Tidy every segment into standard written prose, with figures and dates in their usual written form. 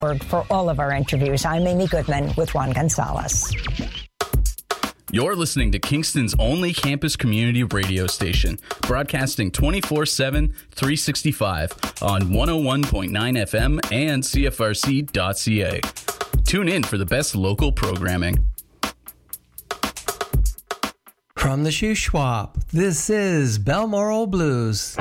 For all of our interviews, I'm Amy Goodman with Juan Gonzalez. You're listening to Kingston's only campus community radio station, broadcasting 24/7, 365 on 101.9 FM and CFRC.ca. Tune in for the best local programming. From the Shoe Swap, this is Balmoral Blues.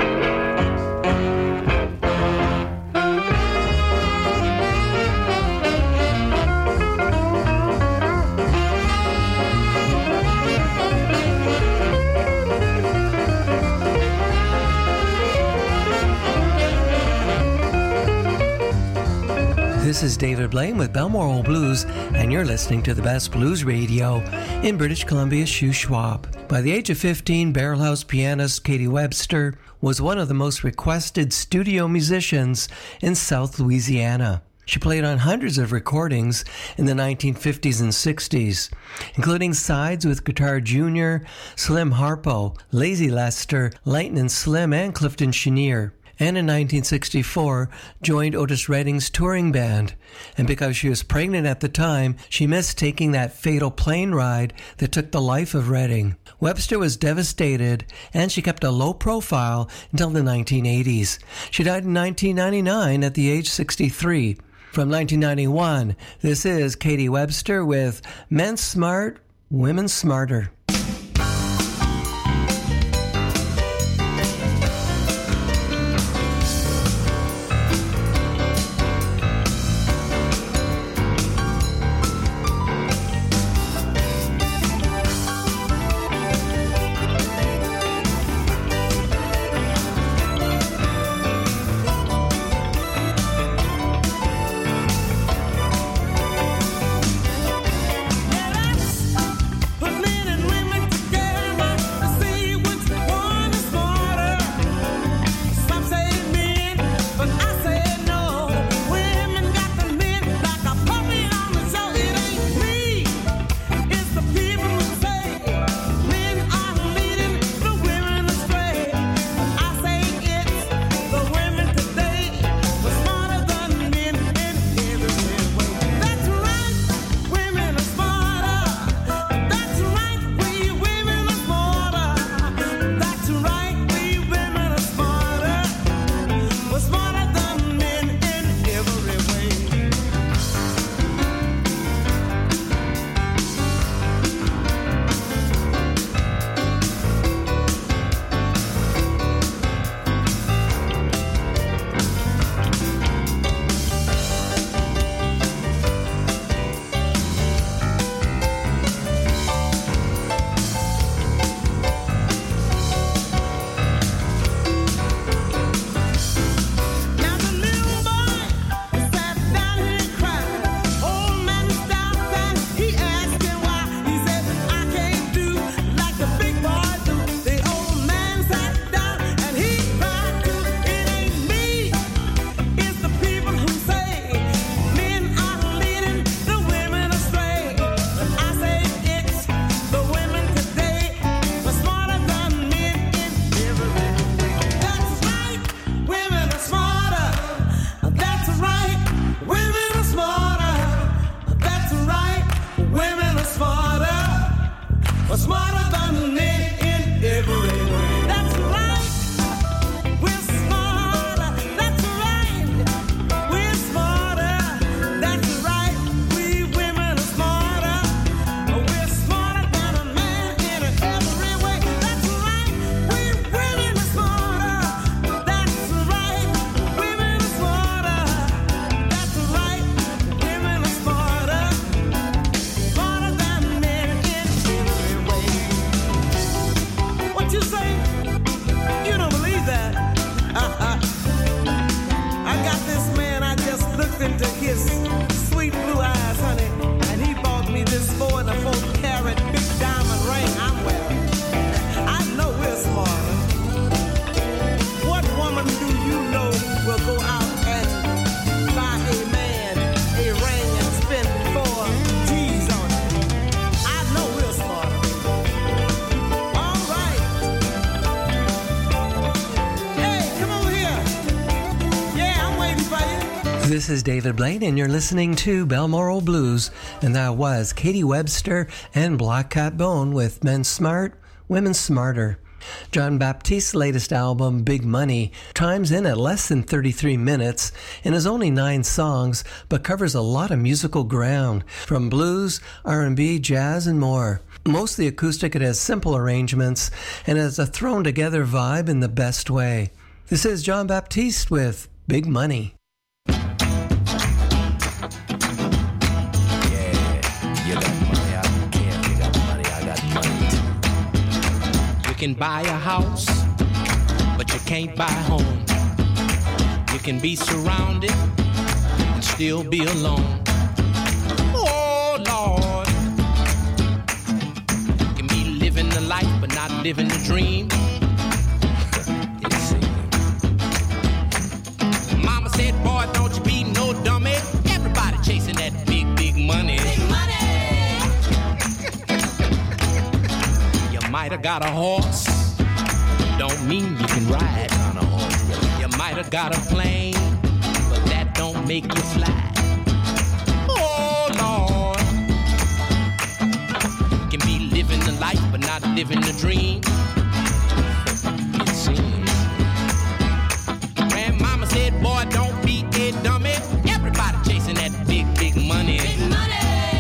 This is David Blaine with Balmoral Blues, and you're listening to the best blues radio in British Columbia's Shuswap. By the age of 15, barrelhouse pianist Katie Webster was one of the most requested studio musicians in South Louisiana. She played on hundreds of recordings in the 1950s and 60s, including sides with Guitar Jr., Slim Harpo, Lazy Lester, Lightnin' Slim, and Clifton Chenier. And in 1964, joined Otis Redding's touring band. And because she was pregnant at the time, she missed taking that fatal plane ride that took the life of Redding. Webster was devastated, and she kept a low profile until the 1980s. She died in 1999 at the age 63. From 1991, this is Katie Webster with Men Smart, Women Smarter. Men and women This is David Blaine, and you're listening to Balmoral Blues, and that was Katie Webster and Black Cat Bone with Men Smart, Women Smarter. John Baptiste's latest album, Big Money, chimes in at less than 33 minutes and is only 9 songs, but covers a lot of musical ground, from blues, R&B, jazz, and more. Mostly acoustic, it has simple arrangements and has a thrown-together vibe in the best way. This is John Baptiste with Big Money. You can buy a house, but you can't buy a home. You can be surrounded and still be alone. Oh, Lord. You can be living the life, but not living the dream. Mama said, boy, don't you be no dummy. Everybody chasing that big, big money. Big money. You might have got a horse, don't mean you can ride on a horse. You might have got a plane, but that don't make you fly. Oh, Lord. You can be living the life, but not living the dream. It seems. Grandmama said, boy, don't be a dummy. Everybody chasing that big, big money. Big money.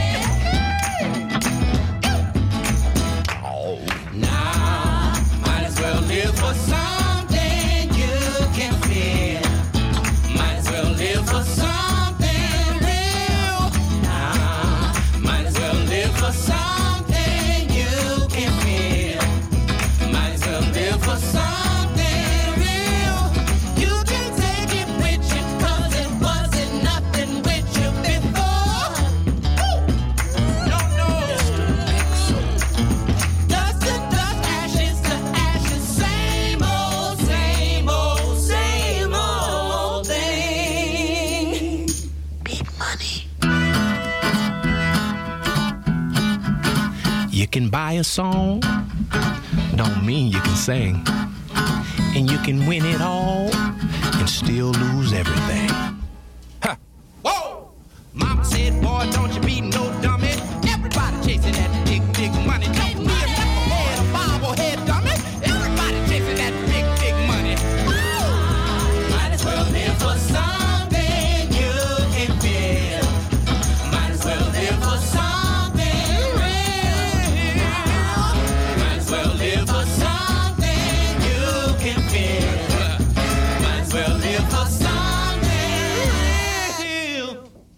Oh, now, might as well live for something you can feel. Might as well live for something real. Now, might as well live for something you can feel. Might as well live for something real. You can take it with you, 'cause it wasn't nothing with you before. No, no. Dust to dust, ashes to ashes, same old, same old, same old thing. Big money. You can buy a song, don't mean you can sing. And you can win it all and still lose everything. Huh. Whoa! Mama said, boy, don't you be no dummy. Everybody chasing that big, big money. Don't be a knucklehead, a bobblehead dummy. Everybody chasing that big, big money. Woo! Might as well live for something you can feel. Might as well live for something real. Might as well live for something you can feel. Might as well live for something real.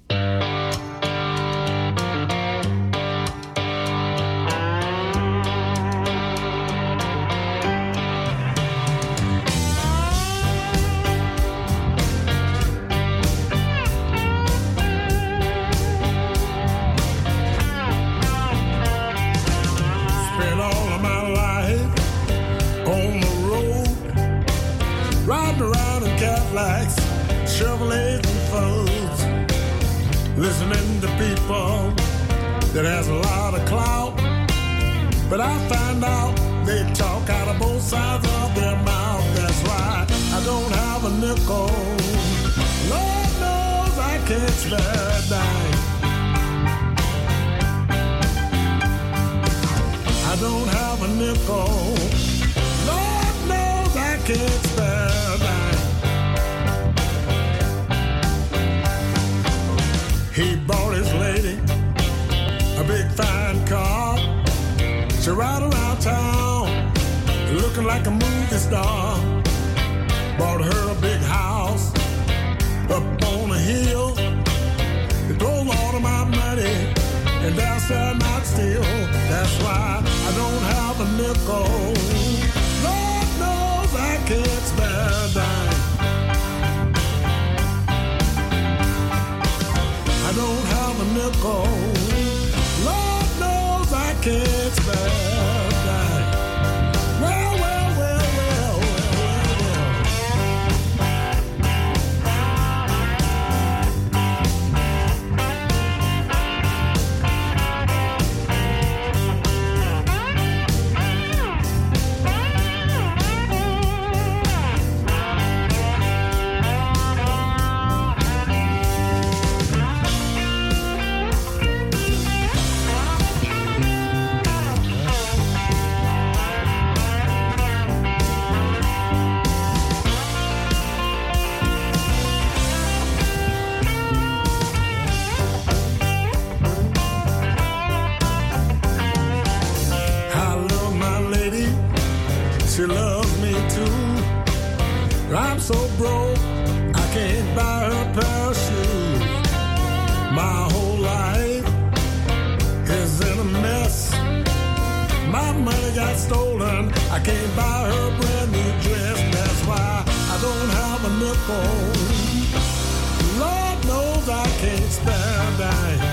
Spent all of my life on the road, riding around in Cadillacs, Chevrolets and Fords, listening to people that has a lot of clout. But I find out they talk out of both sides of their mouth. That's why I don't have a nickel. Lord knows I can't spare a dime. I don't have a nickel. Lord knows I can't spare a dime. He bought his lady a big fine car. She ride around town looking like a movie star. Bought her a big house up on a hill. It drove all of my money and thou shalt not steal. That's why I don't have a nickel. Lord knows I can't spare a dime. I don't have a nickel. Lord knows I can't spare a dime. Well, well, well, well, well, so broke, I can't buy her a pair of shoes. My whole life is in a mess. My money got stolen, I can't buy her a brand new dress. That's why I don't have a nickel. Lord knows I can't spare a dime.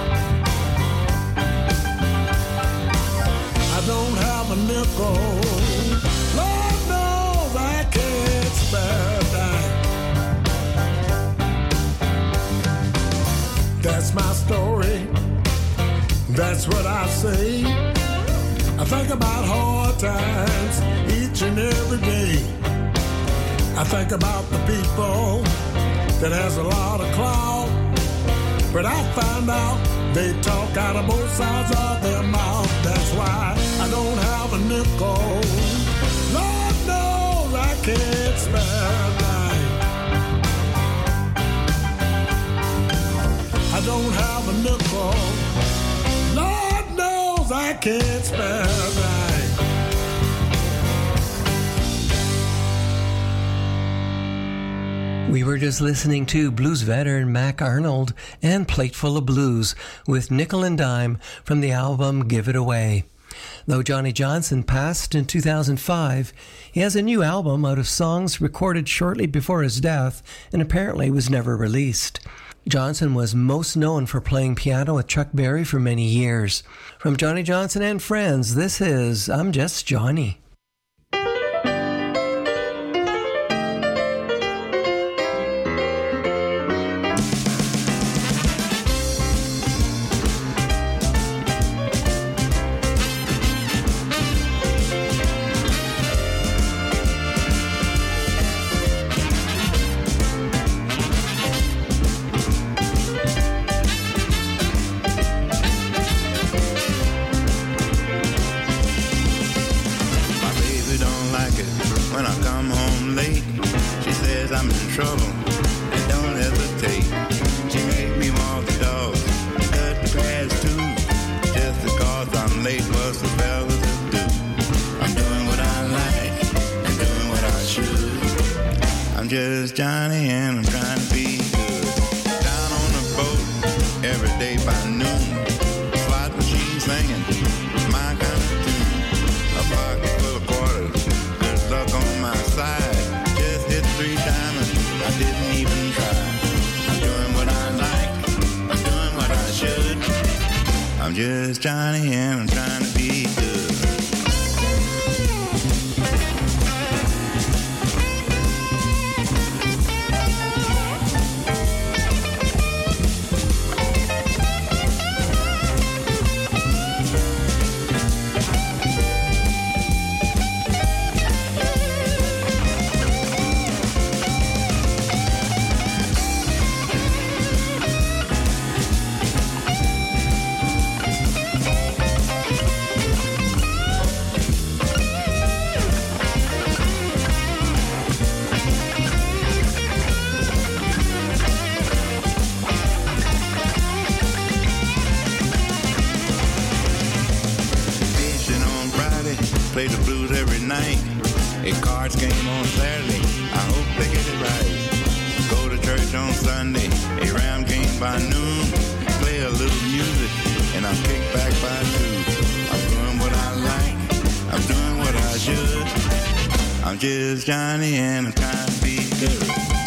I don't have a nickel. Lord knows I can't spare a dime. That's my story. That's what I say. I think about hard times each and every day. I think about the people that has a lot of clout, but I find out they talk out of both sides of their mouth. That's why I don't have a nickel. Lord knows I can't spare a dime. I don't have a nickel. Lord knows I can't spare a dime. We were just listening to blues veteran Mac Arnold and Plateful of Blues with Nickel and Dime from the album Give It Away. Though Johnny Johnson passed in 2005, he has a new album out of songs recorded shortly before his death and apparently was never released. Johnson was most known for playing piano with Chuck Berry for many years. From Johnny Johnson and Friends, this is I'm Just Johnny. Just Johnny and I'm trying to be good. Down on the boat every day by noon. Slot machine singing my kind of tune. A pocket full of quarters, good luck on my side. Just hit 3 diamonds, I didn't even try. I'm doing what I like, I'm doing what I should. I'm just Johnny and I'm trying to be good. Play the blues every night. A cards game on Saturday, I hope they get it right. Go to church on Sunday, a round game by noon. Play a little music, and I'm kicked back by 2. I'm doing what I like, I'm doing what I should. I'm just Johnny and I'm trying to be good.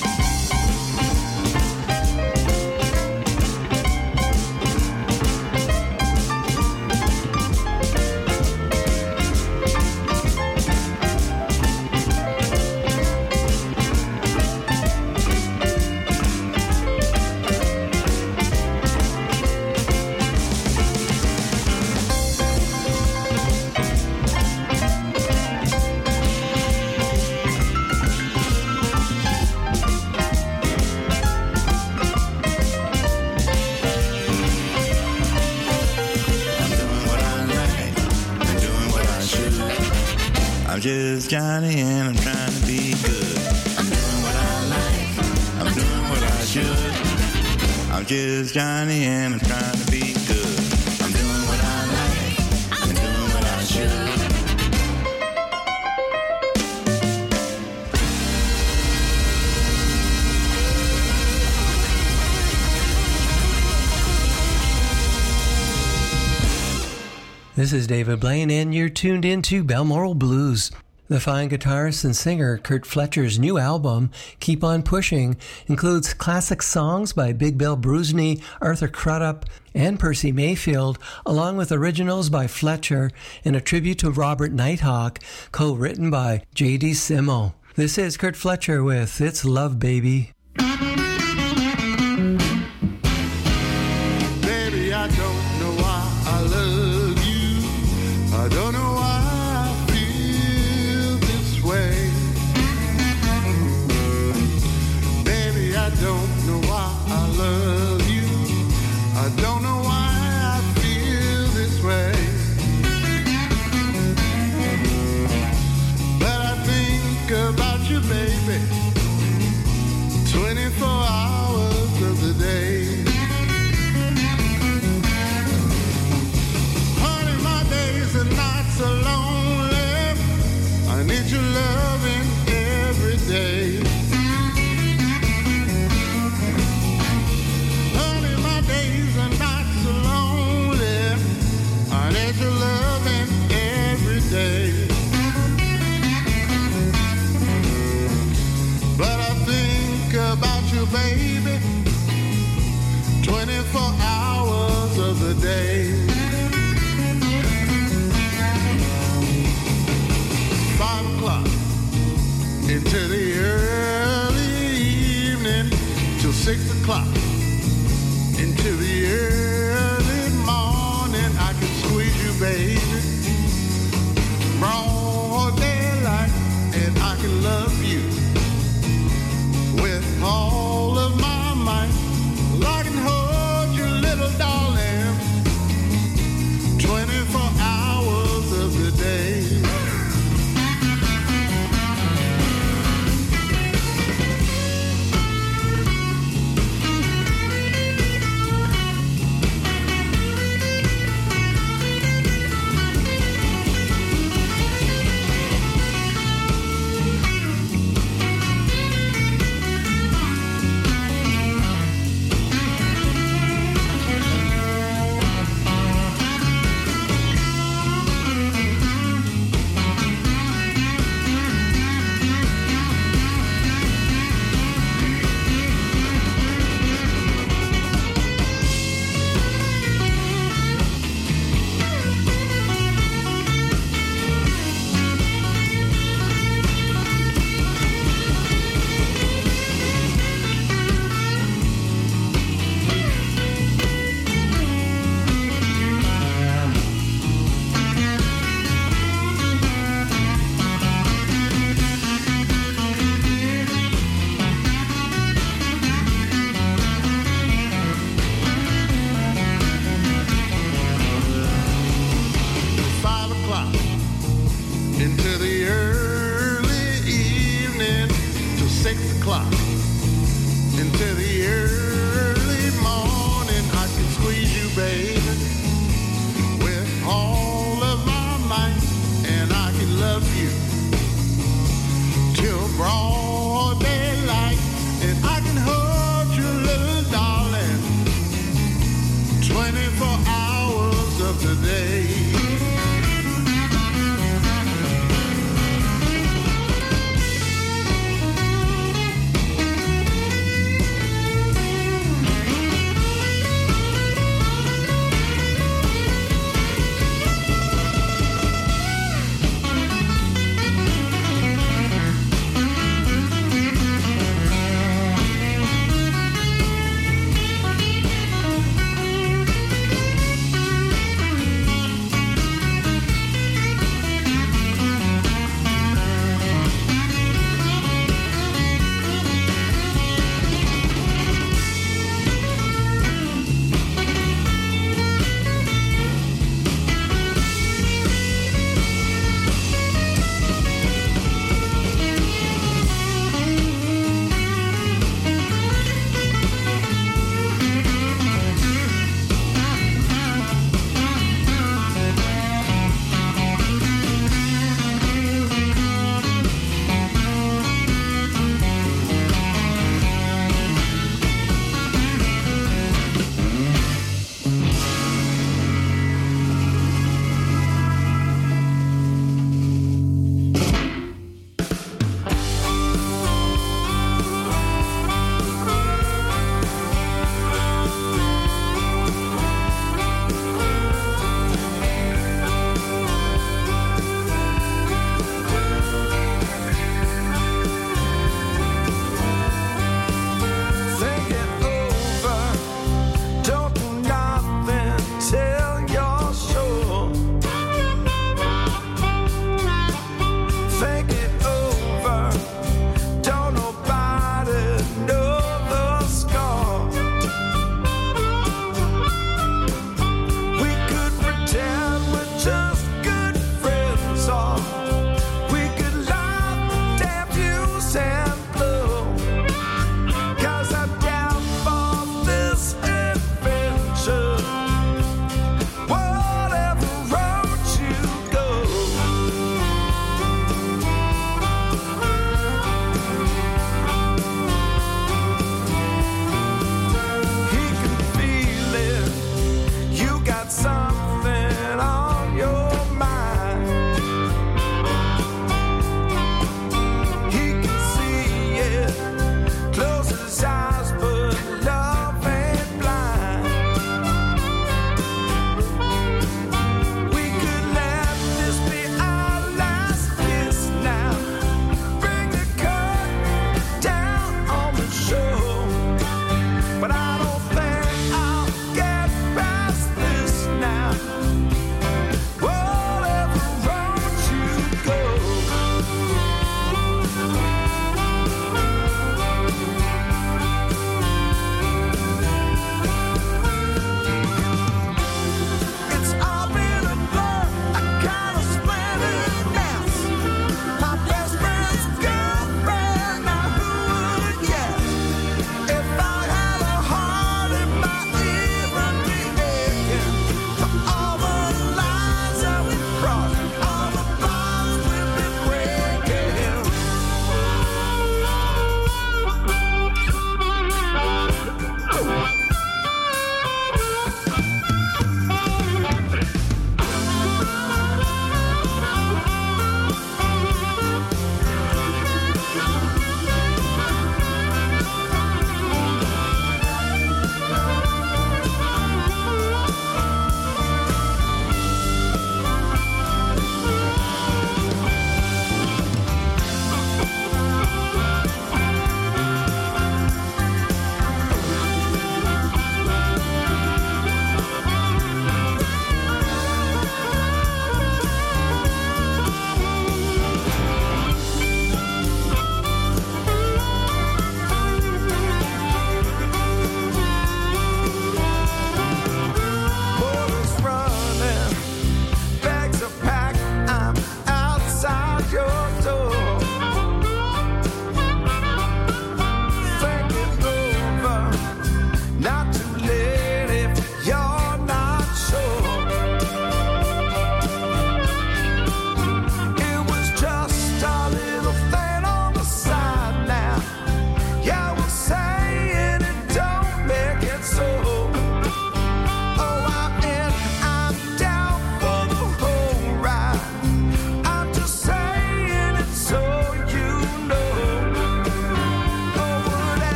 I'm just Johnny and I'm trying to be good. I'm doing what I like, I'm doing what I should. I'm just Johnny and I'm trying to be good. I'm doing what I like, I'm doing what I should. 101.9 This is David Blaine, and you're tuned into Balmoral Blues. The fine guitarist and singer Kurt Fletcher's new album, Keep On Pushing, includes classic songs by Big Bill Bruesney, Arthur Crudup, and Percy Mayfield, along with originals by Fletcher and a tribute to Robert Nighthawk, co-written by J.D. Simo. This is Kurt Fletcher with It's Love, Baby. Baby, I don't know why I love you. I don't know why I feel this way. Baby, I don't know why I love you. I don't know why I feel this way. But I think about you, baby, 24 hours of the day. Honey, my days and nights are lonely. I need your loving every day. Honey, my days and nights are lonely. I need your loving every day. But I think about you, baby, 24 hours of the day. 5 o'clock into the early evening till 6 o'clock into the early morning. I can squeeze you, baby, broad daylight, and I can love you with all of my might. I can hold you, little darling, 24 hours of the day.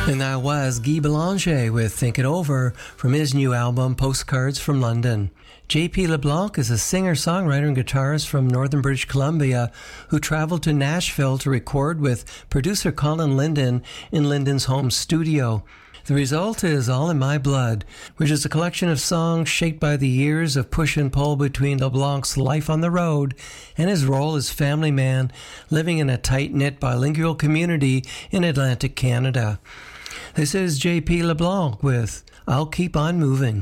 And that was Guy Belanger with Think It Over from his new album, Postcards from London. J.P. LeBlanc is a singer-songwriter and guitarist from northern British Columbia who traveled to Nashville to record with producer Colin Linden in Linden's home studio. The result is All in My Blood, which is a collection of songs shaped by the years of push and pull between LeBlanc's life on the road and his role as family man living in a tight-knit bilingual community in Atlantic Canada. This is J.P. LeBlanc with I'll Keep On Moving.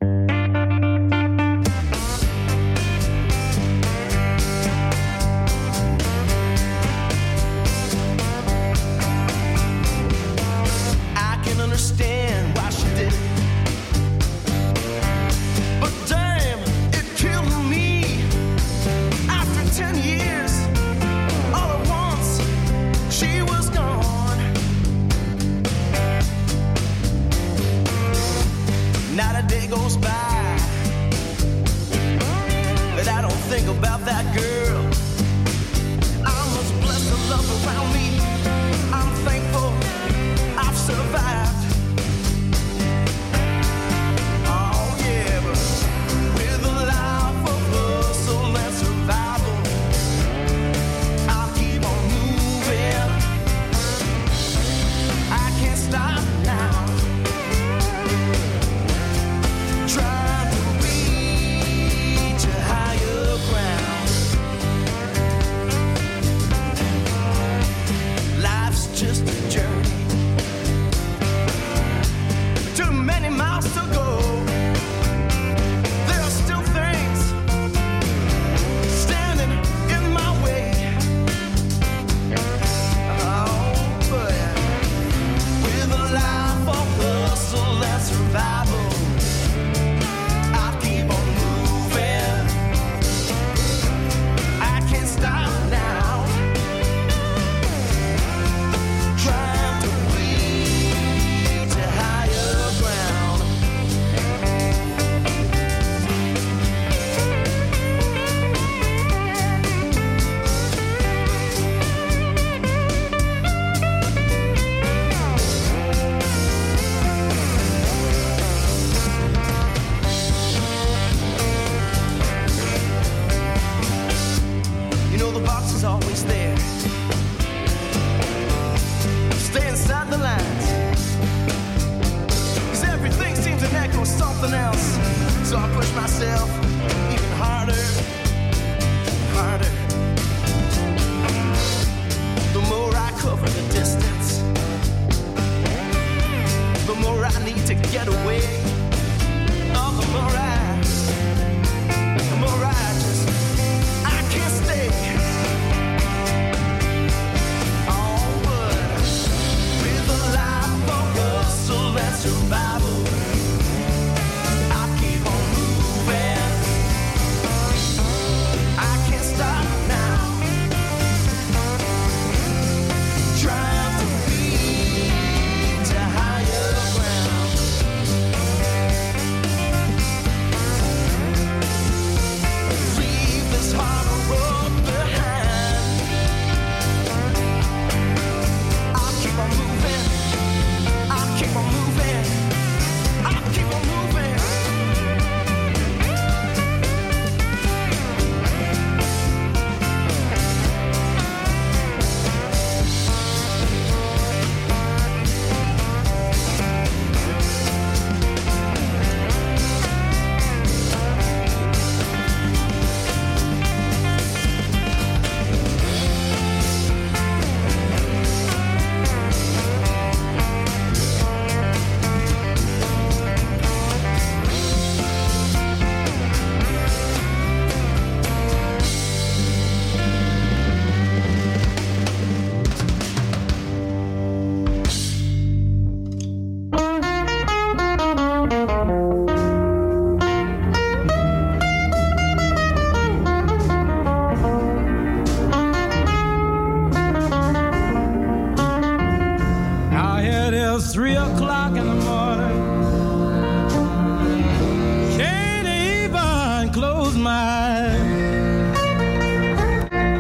Understand why she did it, but damn, it killed me. After 10 years, all at once, she was gone. Not a day goes by that I don't think about that girl. I was blessed to love around me. I'm thankful I've survived. Just a journey, too many miles to go. There are still things standing in my way. Oh, but with a life of hustle and survival, I keep on moving. I can't stop now. Always there. Stay inside the lines, 'cause everything seems to echo something else. So I push myself even harder, harder. The more I cover the distance, the more I need to get away. Oh, the more I just, I can't stay. Survival, I keep on moving. I can't stop now. Trying to reach a higher ground. Leave this harder road behind. I'll keep on moving. I'll keep on moving. I'll keep on moving.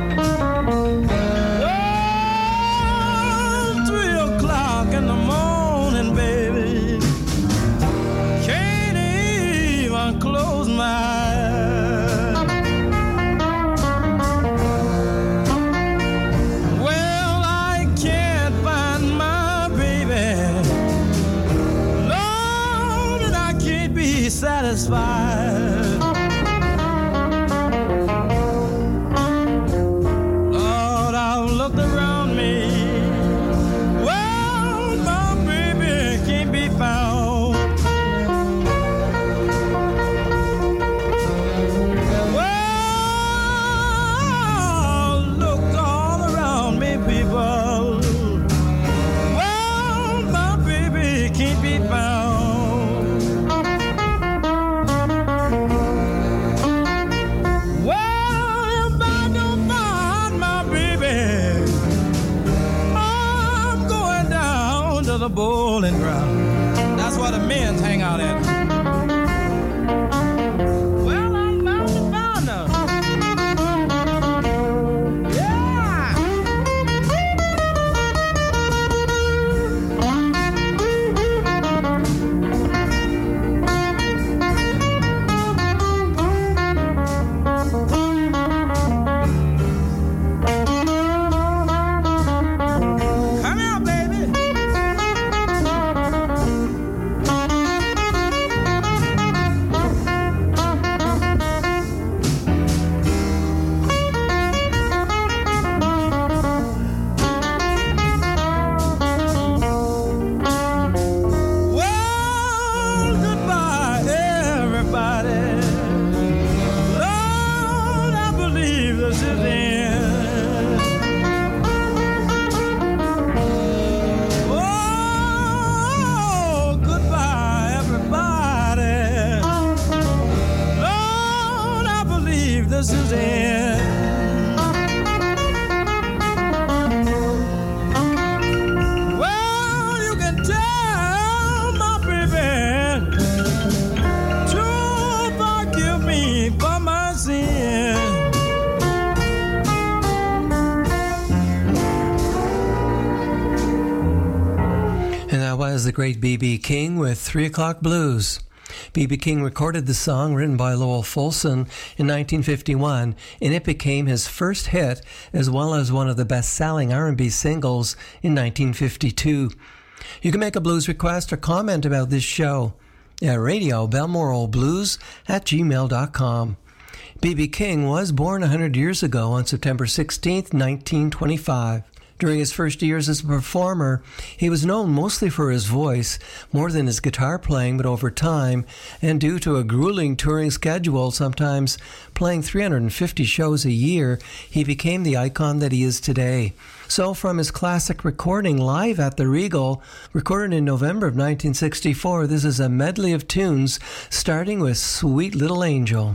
in the morning. bowling ground. That's where the men hang out at. Well, I'm bound and bound now. The great B.B. King with 3 O'Clock Blues. B.B. King recorded the song, written by Lowell Fulson, in 1951, and it became his first hit, as well as one of the best-selling R&B singles in 1952. You can make a blues request or comment about this show at radiobelmoreoldblues@gmail.com. B.B. King was born 100 years ago on September 16, 1925. During his first years as a performer, he was known mostly for his voice, more than his guitar playing, but over time, and due to a grueling touring schedule, sometimes playing 350 shows a year, he became the icon that he is today. So from his classic recording live at the Regal, recorded in November of 1964, this is a medley of tunes, starting with Sweet Little Angel.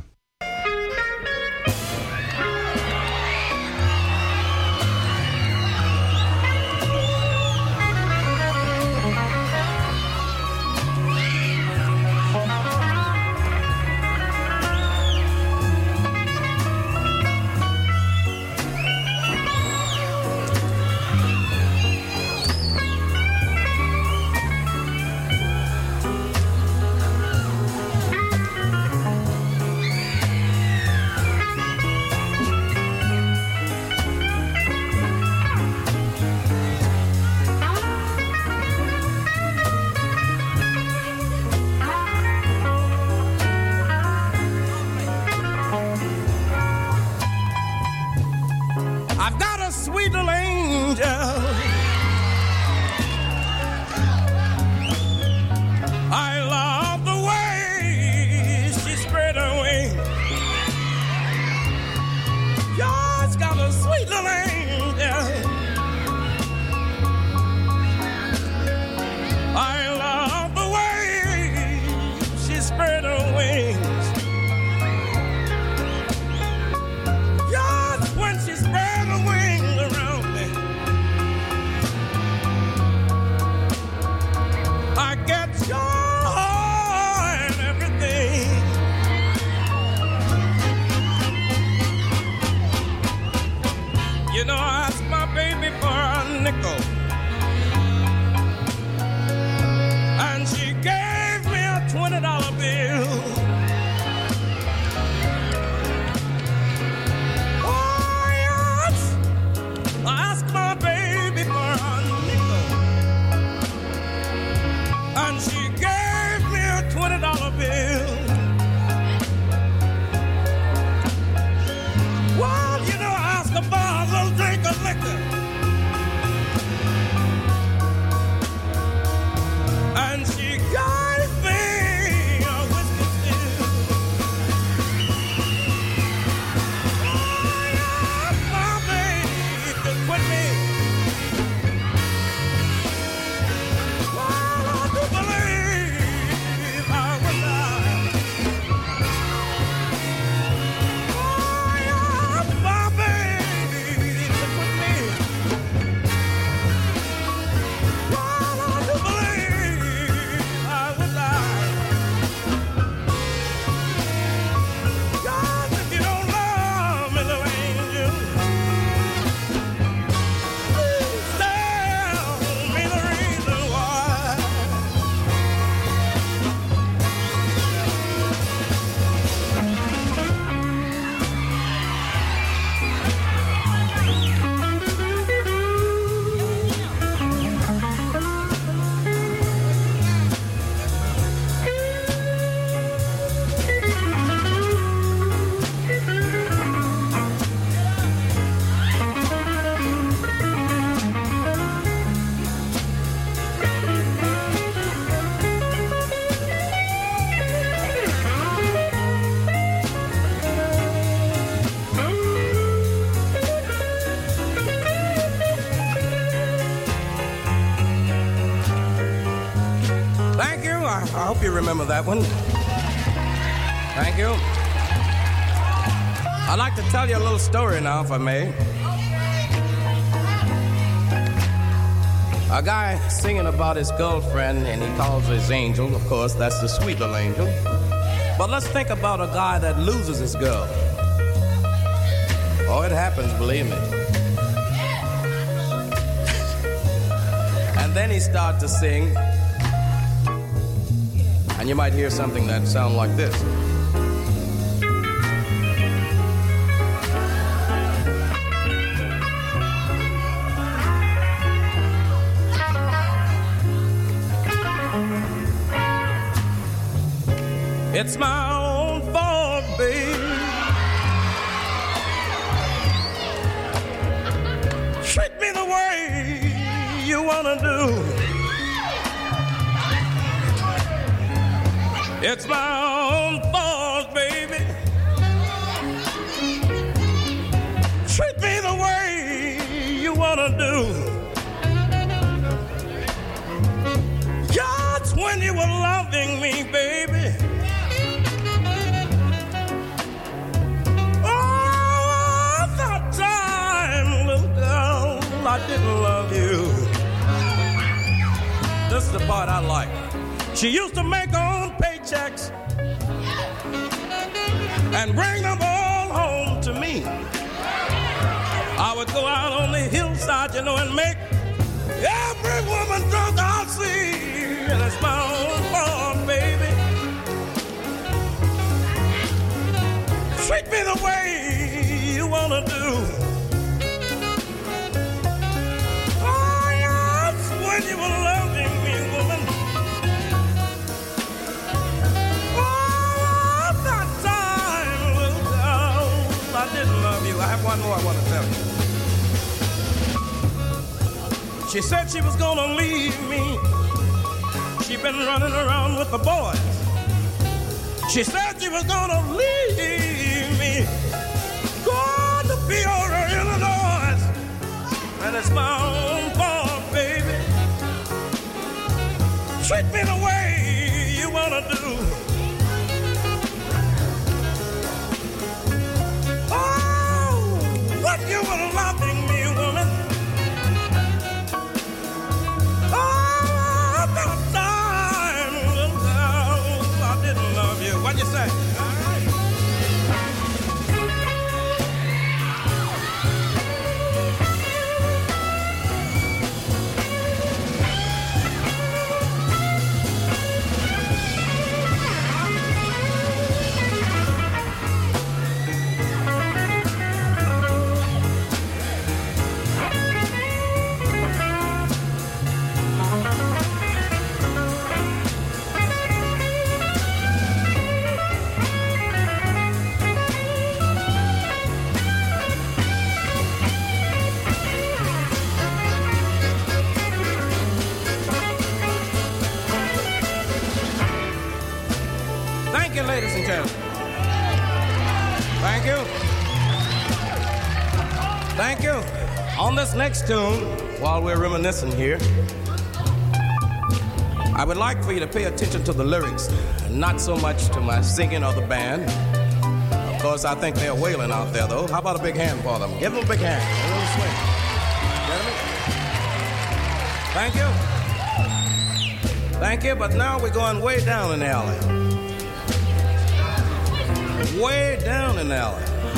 hope you remember that one. Thank you. I'd like to tell you a little story now, if I may. A guy singing about his girlfriend, and he calls her his angel. Of course, that's the sweet little angel. But let's think about a guy that loses his girl. Oh, it happens, believe me. And then he starts to sing, and you might hear something that sounds like this. It's my own fault, baby. Treat me the way you wanna do. It's my own fault, baby. Treat me the way you wanna do. Just when you were loving me, baby. I didn't love you. This is the part I like. She used to make her own paychecks and bring them all home to me. I would go out on the hillside, you know, and make every woman drunk I'll see. And it's my own fault, baby. Treat me the way you wanna do. When you were loving me, woman. Oh, that time will go. I didn't love you. I have one more I want to tell you. She said she was gonna leave me. She'd been running around with the boys. She said she was gonna leave me. Going to Peoria, Illinois. And it's my own fault, baby. Treat me the way you wanna do. Oh, what you were loving me, woman. Oh, that time will go. I didn't love you. What'd you say? Ladies and gentlemen. Thank you. Thank you. On this next tune, while we're reminiscing here, I would like for you to pay attention to the lyrics, not so much to my singing or the band. Of course, I think they're wailing out there, though. How about a big hand for them? Give them a big hand. A little swing. Gentlemen? Thank you. Thank you, but now we're going way down in the alley. Way down in the alley.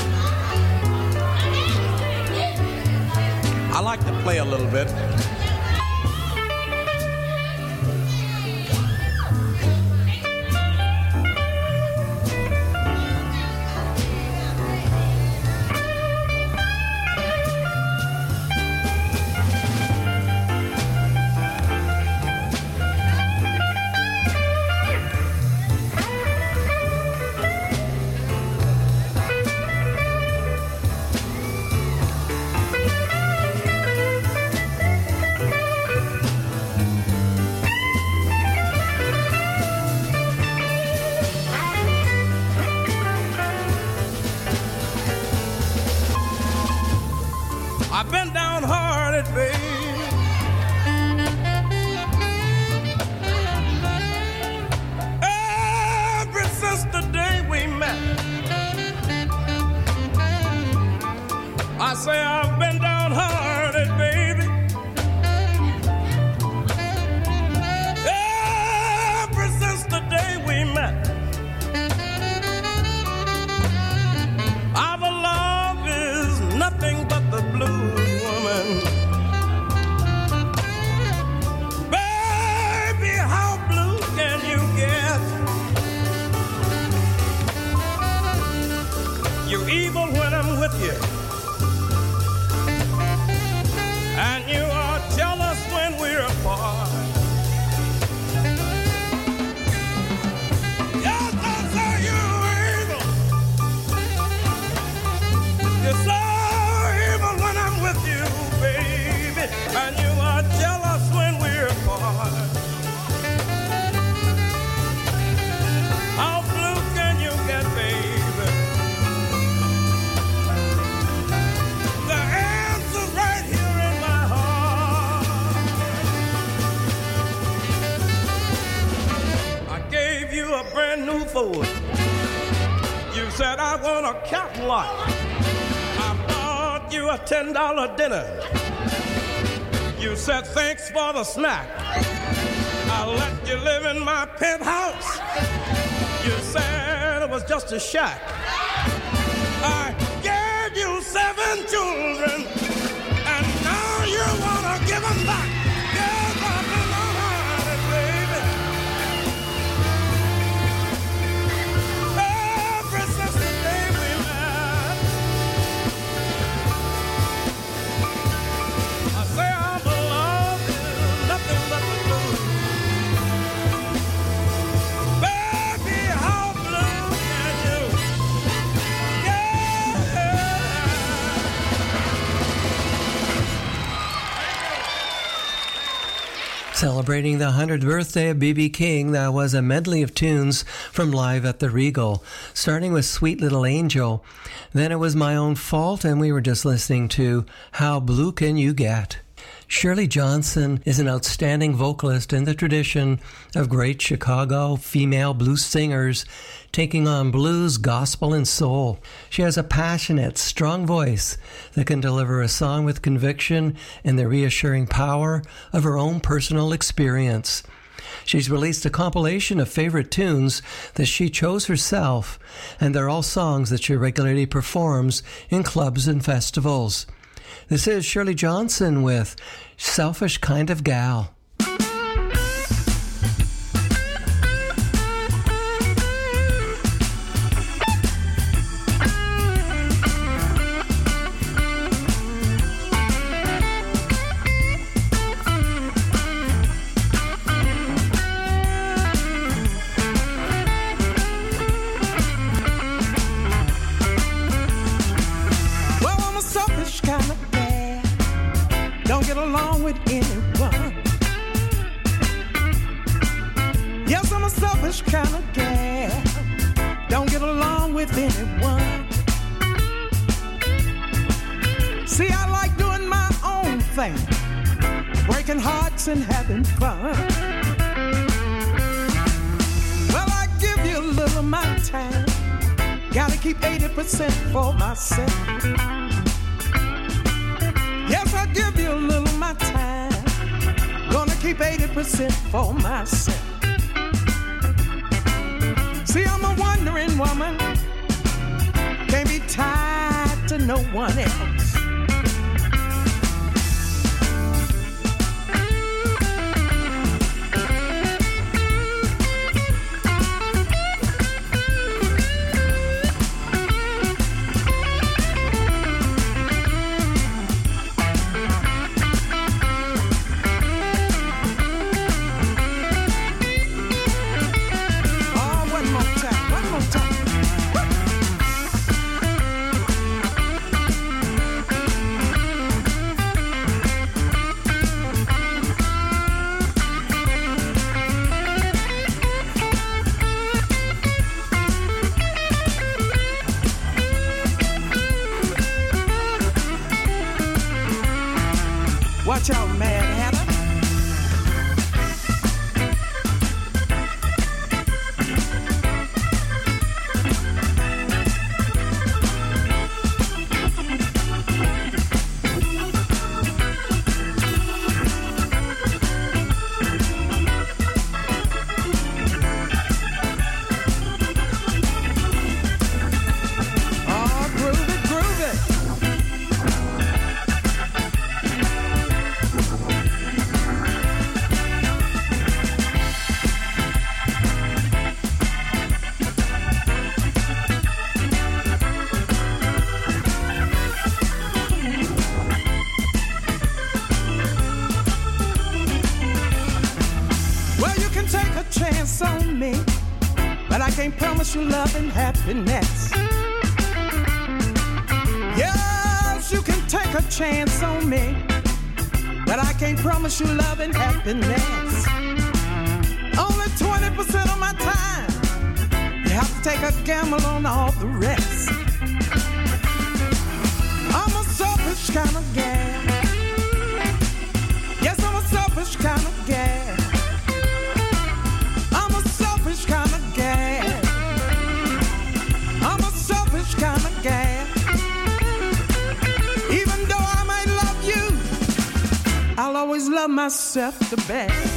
I like to play a little bit. I've been downhearted, baby. say I've been downhearted, baby. Ever since the day we met, our love is nothing but the blues, woman. Baby, how blue can you get? You're evil when I'm with you, and you are jealous when we're apart. Yes, I say you're evil. You're so evil when I'm with you, baby, and you are jealous when we're apart. How blue can you get, baby? The answer's right here in my heart. I gave you a brand new Ford. You said I want a Cadillac. I bought you a $10 dinner. You said thanks for the snack. I let you live in my penthouse. You said it was just a shack. I gave you 7 children, and now you wanna give them back. Yes, I've been downhearted, baby. Ever since the day we met, I say our love is nothing but the blues. Baby, how blue can you get? Celebrating the 100th birthday of B.B. King, that was a medley of tunes from Live at the Regal, starting with Sweet Little Angel. Then it was My Own Fault, and we were just listening to How Blue Can You Get? Shirley Johnson is an outstanding vocalist in the tradition of great Chicago female blues singers taking on blues, gospel, and soul. She has a passionate, strong voice that can deliver a song with conviction and the reassuring power of her own personal experience. She's released a compilation of favorite tunes that she chose herself, and they're all songs that she regularly performs in clubs and festivals. This is Shirley Johnson with Selfish Kind of Gal. Well, I'm a selfish kind of gal. Don't get along with anyone. Yes, I'm a selfish kind of gal. Don't get along with anyone. See, I like doing my own thing, breaking hearts and having fun. Well, I give you a little of my time. Gotta keep 80% for myself. Yes, I give you a little of my time. Gonna keep 80% for myself. See, I'm a wandering woman. Can't be tied to no one else. Watch out, Mad Hatter. me, but I can't promise you love and happiness. Yes, you can take a chance on me, but I can't promise you love and happiness. Only 20% of my time, you have to take a gamble on all the rest. I'm a selfish kind of gal. Yes, I'm a selfish kind of gal. I'm a selfish kind of gal. I'm a selfish kind of gal. Even though I might love you, I'll always love myself the best.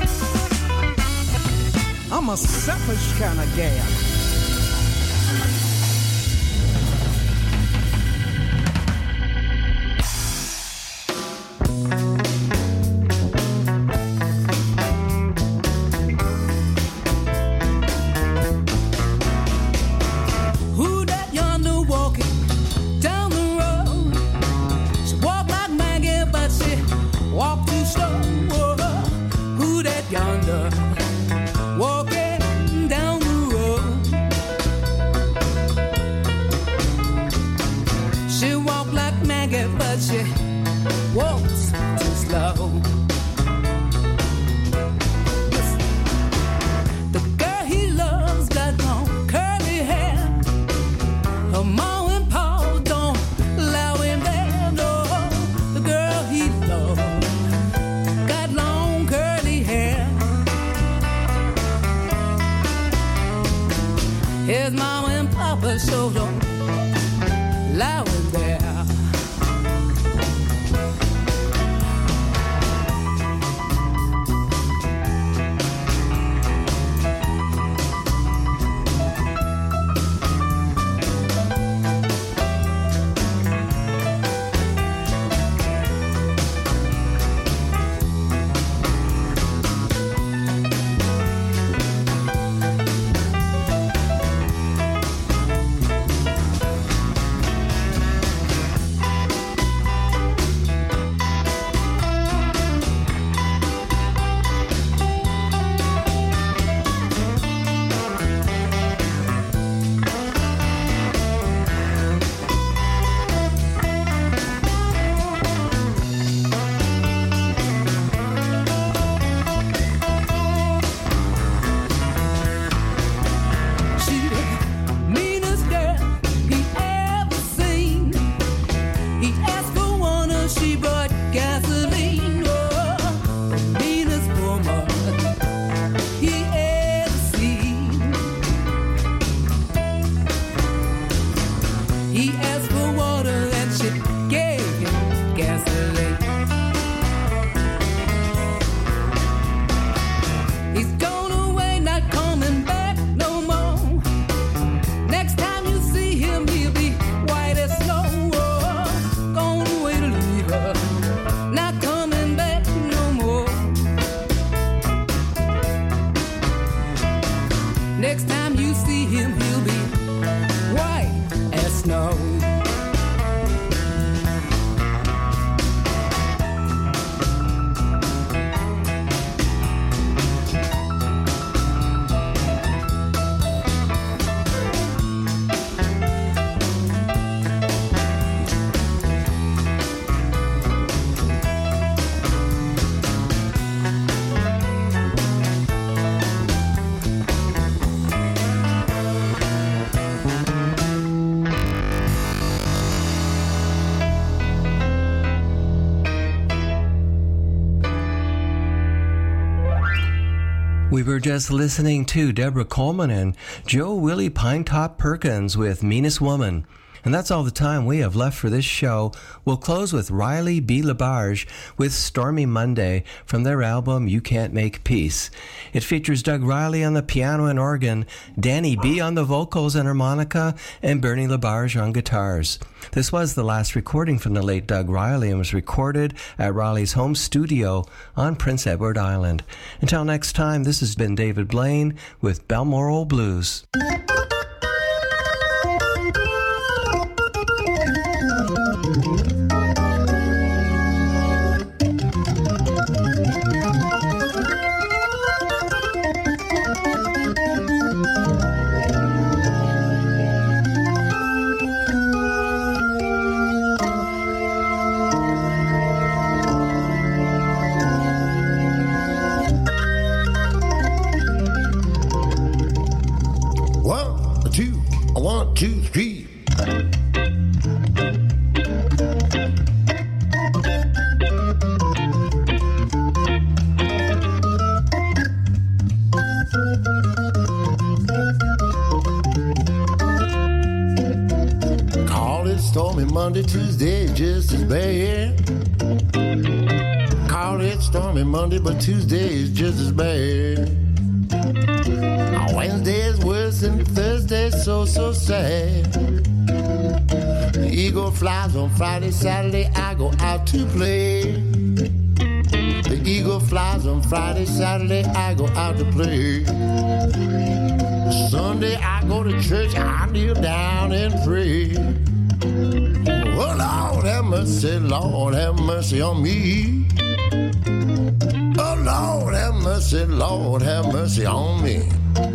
I'm a selfish kind of gal. We were just listening to Deborah Coleman and Joe Willie Pinetop Perkins with Meanest Woman. And that's all the time we have left for this show. We'll close with Riley B. LaBarge with Stormy Monday from their album You Can't Make Peace. It features Doug Riley on the piano and organ, Danny B. on the vocals and harmonica, and Bernie LaBarge on guitars. This was the last recording from the late Doug Riley and was recorded at Riley's home studio on Prince Edward Island. Until next time, this has been David Blaine with Balmoral Blues. Monday, Tuesday is just as bad. Call it stormy Monday, but Tuesday is just as bad. Wednesday is worse than Thursday, so sad. The eagle flies on Friday, Saturday, I go out to play. The eagle flies on Friday, Saturday, I go out to play. Sunday, I go to church, I kneel down and pray. Oh, Lord have mercy on me. Oh, Lord have mercy on me.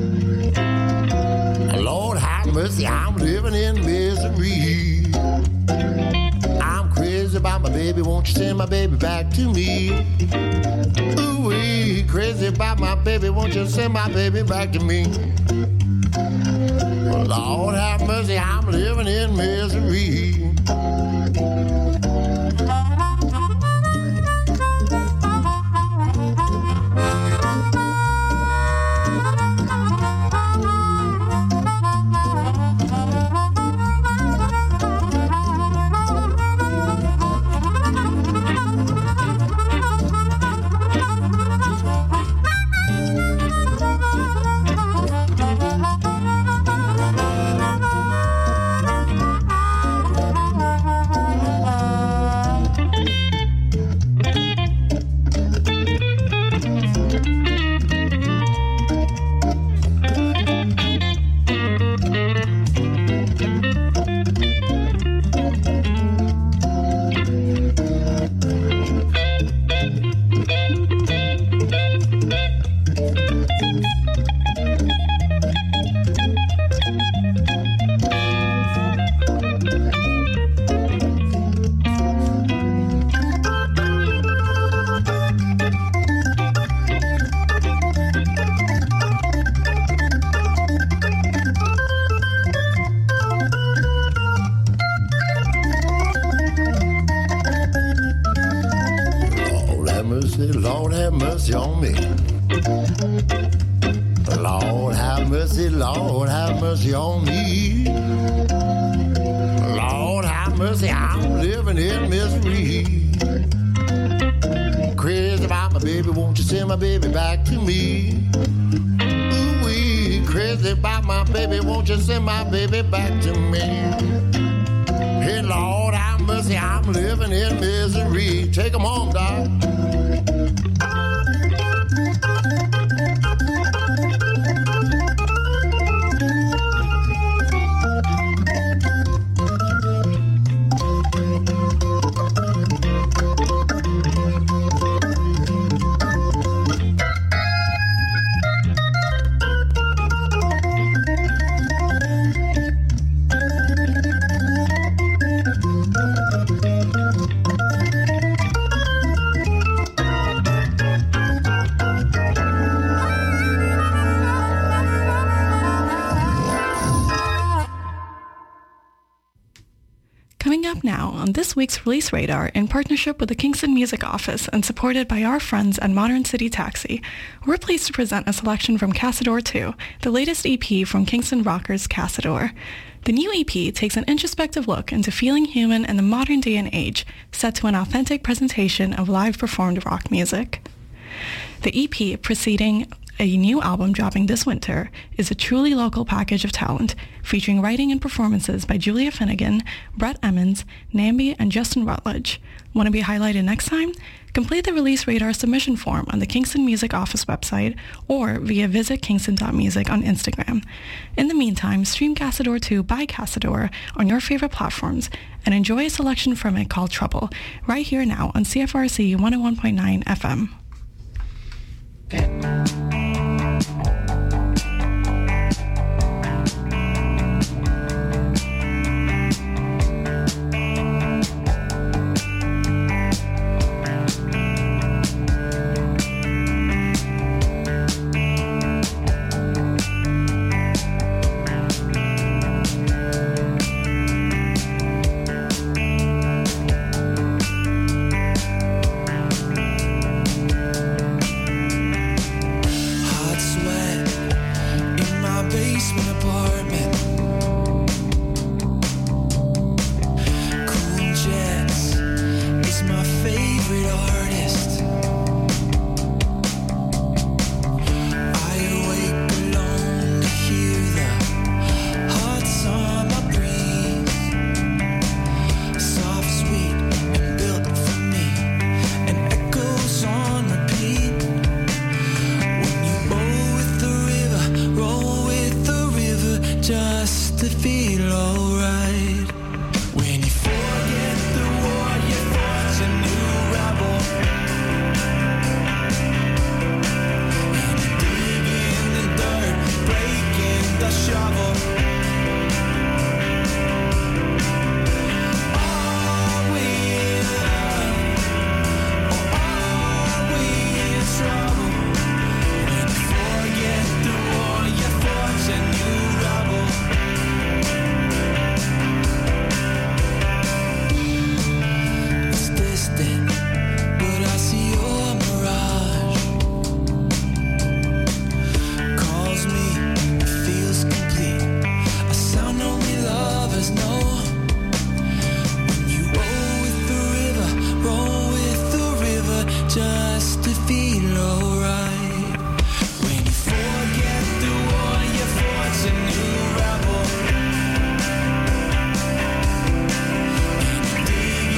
Lord have mercy, I'm living in misery. I'm crazy about my baby, won't you send my baby back to me? Ooh-wee, crazy about my baby, won't you send my baby back to me? Lord have mercy, I'm living in misery. Lord have mercy on me. Lord have mercy on me. Lord have mercy, I'm living in misery. Crazy about my baby, won't you send my baby back to me? Ooh-wee, crazy about my baby, won't you send my baby back to me? Hey, Lord have mercy, I'm living in misery. Take 'em home, Doc. Now on this week's Release Radar, in partnership with the Kingston Music Office and supported by our friends at Modern City Taxi, we're pleased to present a selection from Casador 2, the latest EP from Kingston rockers Casador. The new EP takes an introspective look into feeling human in the modern day and age, set to an authentic presentation of live performed rock music. The EP, preceding a new album dropping this winter, is a truly local package of talent, featuring writing and performances by Julia Finnegan, Brett Emmons, Nambi, and Justin Rutledge. Want to be highlighted next time? Complete the Release Radar submission form on the Kingston Music Office website or via visitkingston.music on Instagram. In the meantime, stream Casador 2 by Casador on your favorite platforms and enjoy a selection from it called Trouble, right here now on CFRC 101.9 FM.